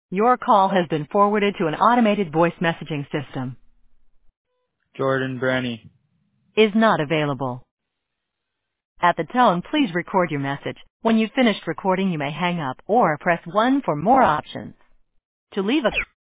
Your call has been forwarded to an automated voice messaging system. Jordan Branny. Is not available. At the tone, please record your message. When you've finished recording, you may hang up or press 1 for more options. To leave a